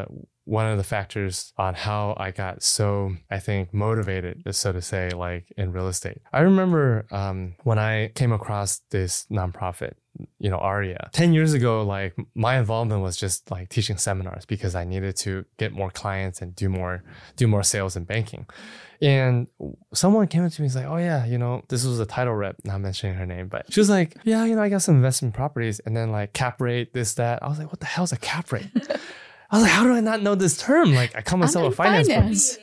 one of the factors on how I got so, I think, motivated, so to say, like in real estate. I remember um, when I came across this nonprofit, you know, Aria. ten years ago, like my involvement was just like teaching seminars because I needed to get more clients and do more, do more sales and banking. And someone came up to me and was like, oh yeah, you know, this was a title rep, not mentioning her name, but she was like, yeah, you know, I got some investment properties and then like cap rate, this, that. I was like, what the hell is a cap rate? I was like, how do I not know this term? Like, I call myself a finance, finance.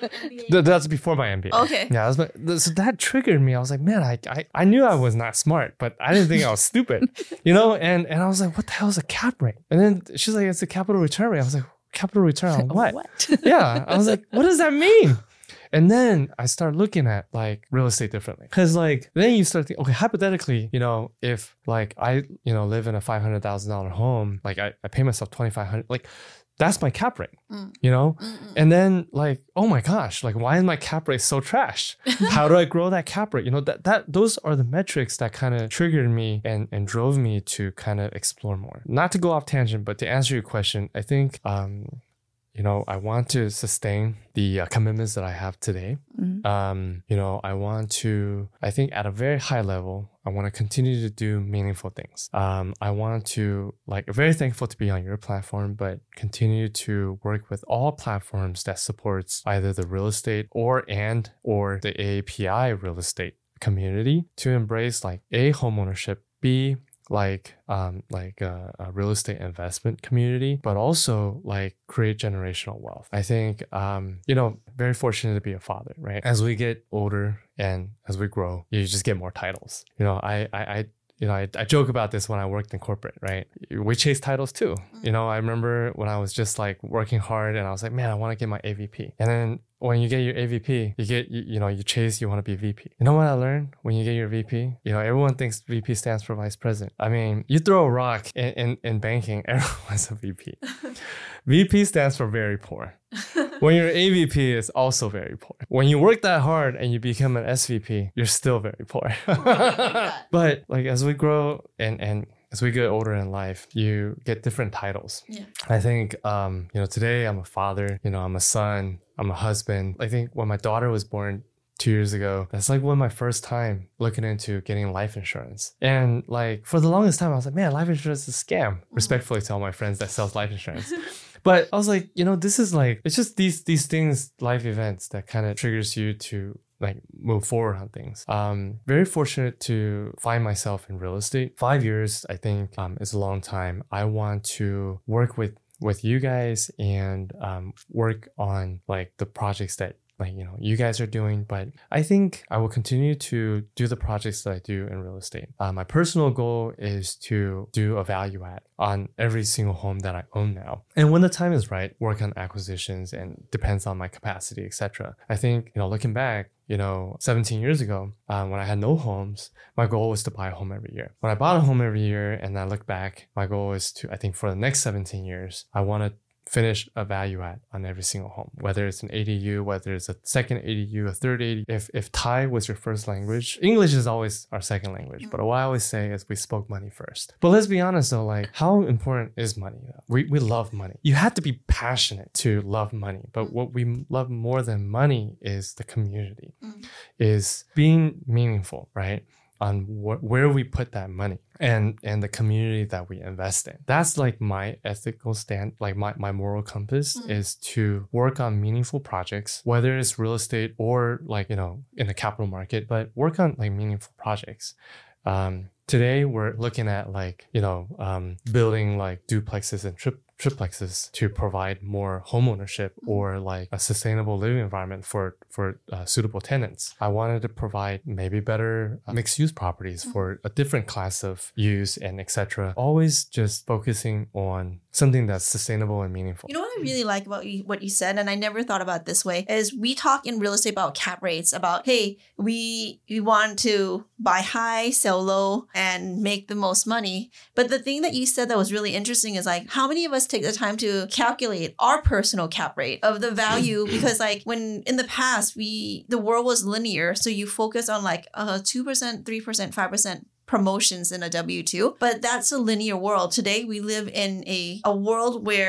Th- That's before my M B A. Okay. Yeah, I was like, so that triggered me. I was like, man, I, I I knew I was not smart, but I didn't think I was stupid, you know? And and I was like, what the hell is a cap rate? And then she's like, it's a capital return rate. I was like, capital return on what? What? Yeah. I was like, what does that mean? And then I started looking at like real estate differently. Cause like, then you start thinking, okay, hypothetically, you know, if like I, you know, live in a five hundred thousand dollars home, like I, I pay myself twenty-five hundred dollars, like that's my cap rate, Mm. you know? Mm-mm. And then like, oh my gosh, like why is my cap rate so trash? How do I grow that cap rate? You know, that, that those are the metrics that kind of triggered me and, and drove me to kind of explore more. Not to go off tangent, but to answer your question, I think, um, you know, I want to sustain the uh, commitments that I have today. Mhm. Um, you know, I want to, I think at a very high level, I want to continue to do meaningful things. Um, I want to, like, very thankful to be on your platform, but continue to work with all platforms that supports either the real estate or and or the A A P I real estate community to embrace like A, homeownership, B, like um like a, a real estate investment community, but also like create generational wealth. I think um you know, very fortunate to be a father, right? As we get older and as we grow, you just get more titles. You know, I I, I you know, I, I joke about this when I worked in corporate, right? We chase titles too. You know, I remember when I was just like working hard and I was like, man, I want to get my A V P. And then when you get your A V P, you get, you, you know, you chase, you want to be V P. You know what I learned when you get your V P? You know, everyone thinks V P stands for vice president. I mean, you throw a rock in, in, in banking, everyone's a V P. V P stands for very poor. When you're A V P, it's also very poor. When you work that hard and you become an S V P, you're still very poor. But like as we grow and, and as we get older in life, you get different titles. Yeah. I think, um, you know, today I'm a father, you know, I'm a son, I'm a husband. I think when my daughter was born two years ago, that's like one of my first time looking into getting life insurance. And like for the longest time, I was like, man, life insurance is a scam. Respectfully to all my friends that sells life insurance. But I was like, you know, this is like, it's just these these things, life events that kind of triggers you to like move forward on things. Um, very fortunate to find myself in real estate. Five years, I think, um, is a long time. I want to work with with you guys and um, work on like the projects that like, you know, you guys are doing, but I think I will continue to do the projects that I do in real estate. Uh, my personal goal is to do a value add on every single home that I own now. And when the time is right, work on acquisitions and depends on my capacity, et cetera. I think, you know, looking back, you know, seventeen years ago, um, when I had no homes, my goal was to buy a home every year. When I bought a home every year and I look back, my goal is to, I think for the next seventeen years, I want to finish a value add on every single home, whether it's an A D U, whether it's a second A D U, a third A D U. If, if Thai was your first language, English is always our second language. But what I always say is we spoke money first. But let's be honest though, like how important is money? We, we love money. You have to be passionate to love money. But what we love more than money is the community, mm. is being meaningful, right? On wh- where we put that money and and the community that we invest in. That's like my ethical stand, like my, my moral compass mm. is to work on meaningful projects, whether it's real estate or like, you know, in the capital market, but work on like meaningful projects. Um, today we're looking at like, you know, um, building like duplexes and trip triplexes to provide more homeownership or like a sustainable living environment for for uh, suitable tenants. I wanted to provide maybe better uh, mixed use properties for a different class of use and et cetera. Always just focusing on something that's sustainable and meaningful. You know what I really like about you, what you said, and I never thought about it this way, is we talk in real estate about cap rates, about, hey, we we want to buy high, sell low, and make the most money. But the thing that you said that was really interesting is like, how many of us take the time to calculate our personal cap rate of the value? Because like when in the past, we the world was linear, so you focus on like uh, two percent, three percent, five percent promotions in a W two, but that's a linear world. Today, we live in a, a world where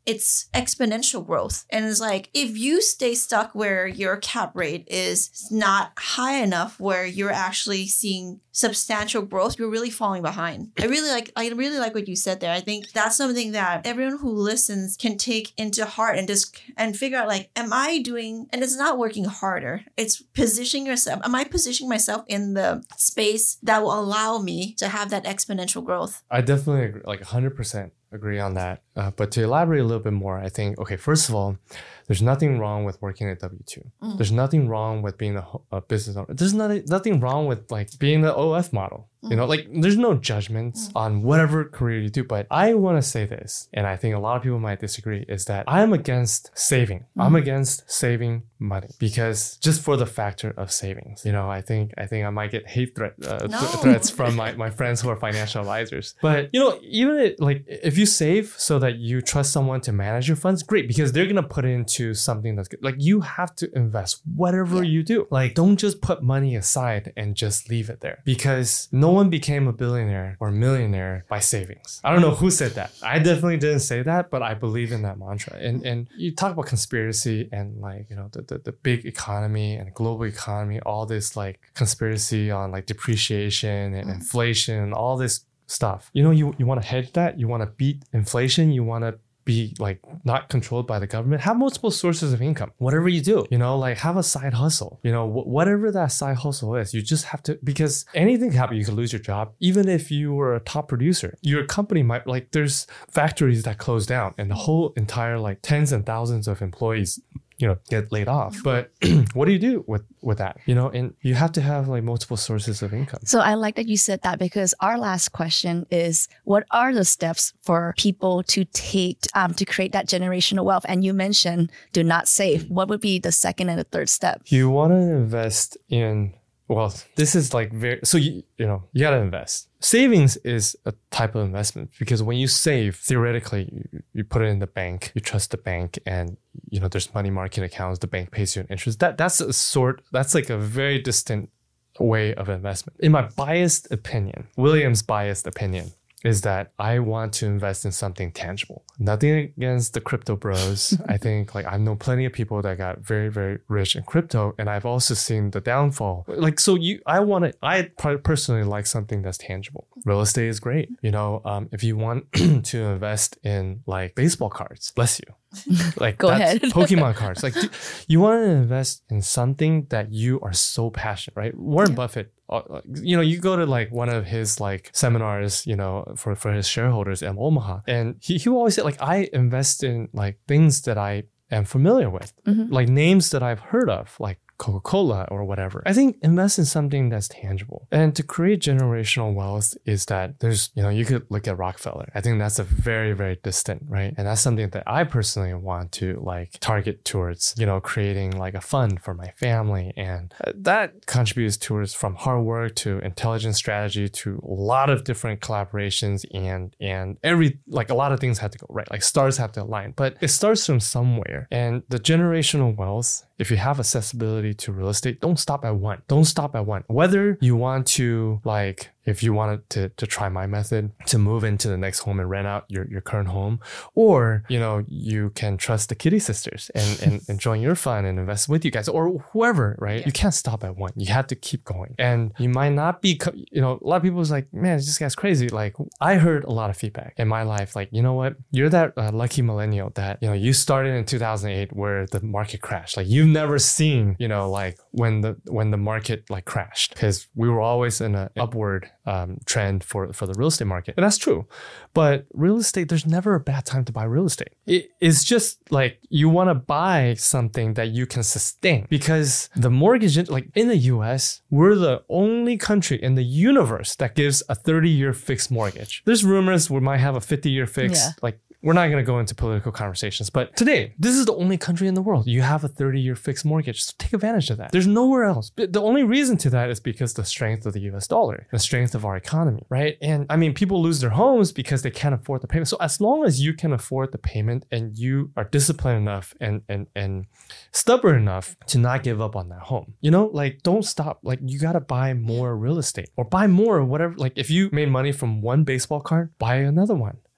it's exponential growth. And it's like, if you stay stuck where your cap rate is not high enough where you're actually seeing substantial growth, you're really falling behind. I really like I really like what you said there. I think that's something that everyone who listens can take into heart and just and figure out, like, am I doing, and it's not working harder. It's positioning yourself. Am I positioning myself in the space that will allow me to have that exponential growth? I definitely agree, like one hundred percent agree on that. Uh, but to elaborate a little bit more, I think, okay, first of all, there's nothing wrong with working at W two. Mm. There's nothing wrong with being a, a business owner. There's nothing, nothing wrong with like being the O F model. Mm. You know, like there's no judgments mm. on whatever career you do. But I want to say this, and I think a lot of people might disagree, is that I'm against saving. Mm. I'm against saving money because just for the factor of savings. You know, I think I think I might get hate threat, uh, no. th- threats from my, my friends who are financial advisors. But, you know, even it, like if you save so that you trust someone to manage your funds, great, because they're going to put it into something that's good. Like you have to invest whatever yeah. you do. Like don't just put money aside and just leave it there, because no one became a billionaire or millionaire by savings. I don't know who said that. I definitely didn't say that, but I believe in that mantra. And and you talk about conspiracy and like, you know, the, the, the big economy and global economy, all this like conspiracy on like depreciation and mm. inflation and all this stuff. You know, you, you want to hedge that. You want to beat inflation. You want to be like not controlled by the government. Have multiple sources of income. Whatever you do, you know, like have a side hustle. You know, wh- whatever that side hustle is, you just have to, because anything can happen. You could lose your job. Even if you were a top producer, your company might, like there's factories that close down and the whole entire like tens and thousands of employees, you know, get laid off. But what do you do with, with that? You know, and you have to have like multiple sources of income. So I like that you said that, because our last question is, what are the steps for people to take um, to create that generational wealth? And you mentioned do not save. What would be the second and the third step? You want to invest in, well, this is like very, so you, you know, you got to invest. Savings is a type of investment because when you save, theoretically, you, you put it in the bank, you trust the bank, and you know there's money market accounts, the bank pays you an interest. That that's a sort, that's like a very distant way of investment. In my biased opinion, William's biased opinion, is that I want to invest in something tangible. Nothing against the crypto bros. I think like I know plenty of people that got very, very rich in crypto, and I've also seen the downfall. Like, so you, I want to, I personally like something that's tangible. Real estate is great. You know, um, if you want to invest in like baseball cards, bless you. Like Go that's ahead. Pokemon cards. Like do, you want to invest in something that you are so passionate, right? Warren yeah. Buffett, uh, you know, you go to like one of his like seminars, you know, for, for his shareholders in Omaha, and he, he always said like, I invest in like things that I am familiar with, mm-hmm. like names that I've heard of, like Coca-Cola or whatever. I think invest in something that's tangible. And to create generational wealth is that there's, you know, you could look at Rockefeller. I think that's a very, very distant, right? And that's something that I personally want to like target towards, you know, creating like a fund for my family. And that contributes towards from hard work to intelligent strategy to a lot of different collaborations and, and every, like a lot of things have to go right. Like stars have to align, but it starts from somewhere. And the generational wealth, if you have accessibility to real estate, don't stop at one. Don't stop at one. Whether you want to like, if you wanted to, to try my method to move into the next home and rent out your, your current home, or, you know, you can trust the Kitty Sisters and, and, and join your fund and invest with you guys or whoever, right? Yeah. You can't stop at one. You have to keep going. And you might not be, you know, a lot of people was like, man, this guy's crazy. Like I heard a lot of feedback in my life. Like, you know what? You're that uh, lucky millennial that, you know, you started in two thousand eight where the market crashed. Like you've never seen, you know, like when the, when the market like crashed, because we were always in an upward Um, trend for, for the real estate market. And that's true. But real estate, there's never a bad time to buy real estate. It, it's just like you want to buy something that you can sustain, because the mortgage, like in the U S, we're the only country in the universe that gives a thirty year fixed mortgage. There's rumors we might have a fifty year fixed, yeah. like we're not going to go into political conversations, but today, this is the only country in the world you have a thirty year fixed mortgage. So take advantage of that. There's nowhere else. The only reason to that is because the strength of the U S dollar, the strength of our economy, right? And I mean, people lose their homes because they can't afford the payment. So as long as you can afford the payment and you are disciplined enough and and and stubborn enough to not give up on that home, you know, like don't stop. Like you got to buy more real estate or buy more or whatever. Like if you made money from one baseball card, buy another one.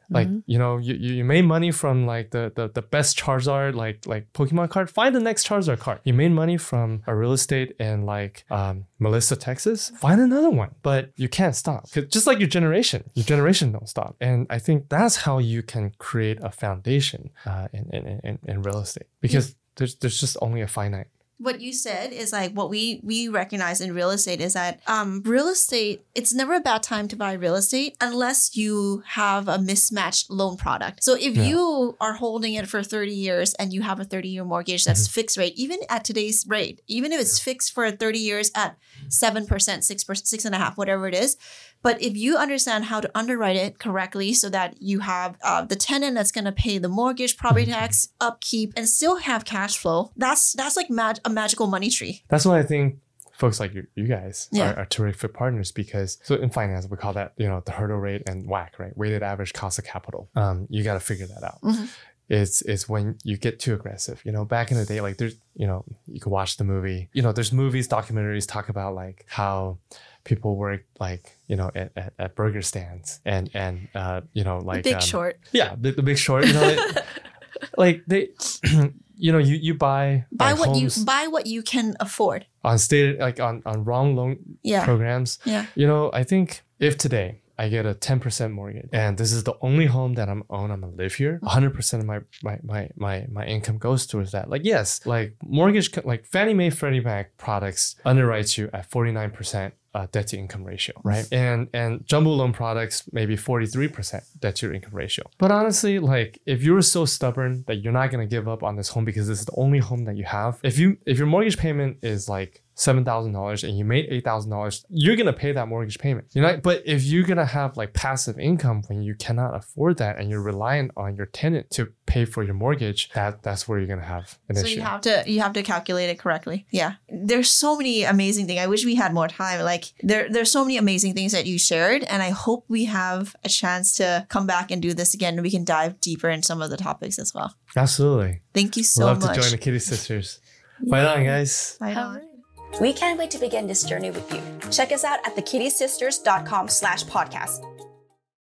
Like, Mhm. you know, you, you you made money from like the, the the best Charizard, like like Pokemon card. Find the next Charizard card. You made money from a real estate in like um, Melissa, Texas. Find another one. But you can't stop. 'Cause just like your generation, your generation don't stop. And I think that's how you can create a foundation uh, in, in, in, in real estate. Because there's there's just only a finite. What you said is like what we we recognize in real estate is that um real estate, it's never a bad time to buy real estate unless you have a mismatched loan product. So if Yeah. you are holding it for thirty years and you have a thirty year mortgage that's Mm-hmm. fixed rate, even at today's rate, even if it's fixed for thirty years at seven percent, six percent, six and a half, whatever it is. But if you understand how to underwrite it correctly so that you have uh, the tenant that's going to pay the mortgage, property tax, upkeep, and still have cash flow, that's that's like mag- a magical money tree. That's why I think folks like you, you guys Yeah. are, are terrific partners because so in finance we call that, you know, the hurdle rate and W A C, right? Weighted average cost of capital. Um, you got to figure that out. Mhm. It's it's when you get too aggressive. You know, back in the day, like there's, you know, you can watch the movie. You know, there's movies, documentaries talk about like how people work like, you know, at, at, at burger stands and and uh, you know, like Big um, Short. Yeah, the, the Big Short. You know, they, like they, you know, you you buy Buy like what homes you buy what you can afford. on state like on on wrong loan Yeah. programs. Yeah. You know, I think if today I get a ten percent mortgage and this is the only home that I'm own, I'm gonna live here, one hundred percent of my, my, my, my, my income goes towards that. Like, yes, like mortgage, co- like Fannie Mae, Freddie Mac products underwrites you at forty-nine percent uh, debt to income ratio, right? And, and jumbo loan products, maybe forty-three percent debt to income ratio. But honestly, like if you're so stubborn that you're not gonna give up on this home because this is the only home that you have, if you, if your mortgage payment is like seven thousand dollars and you made eight thousand dollars, you're going to pay that mortgage payment. You know, but if you're going to have like passive income when you cannot afford that and you're reliant on your tenant to pay for your mortgage, that that's where you're going to have an So issue. you have to you have to calculate it correctly. Yeah. There's so many amazing things. I wish we had more time. Like there there's so many amazing things that you shared, and I hope we have a chance to come back and do this again and we can dive deeper in some of the topics as well. Absolutely. Thank you so Love much. to join the Kitty Sisters. Fight on, guys. Right on. We can't wait to begin this journey with you. Check us out at the kitty sisters dot com slash podcast.